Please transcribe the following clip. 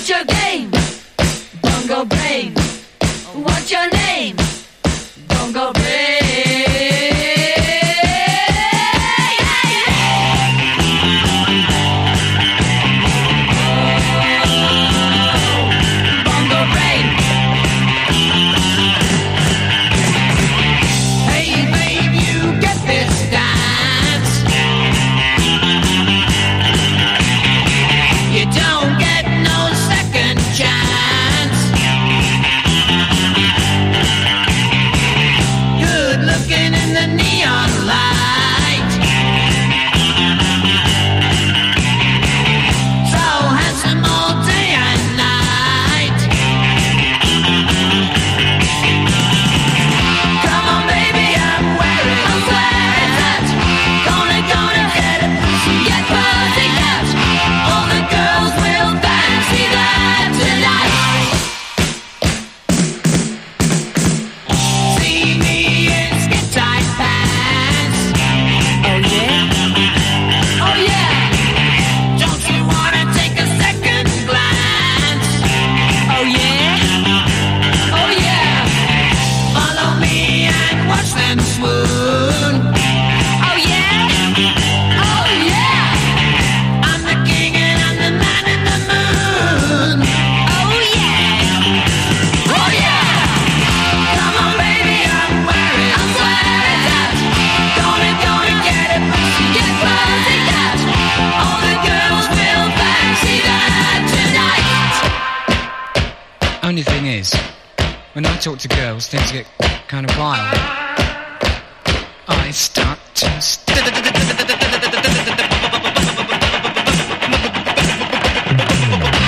What's your game? Bongo brain. What's your name? Bongo brain. When I talk to girls, things get kind of wild. I start to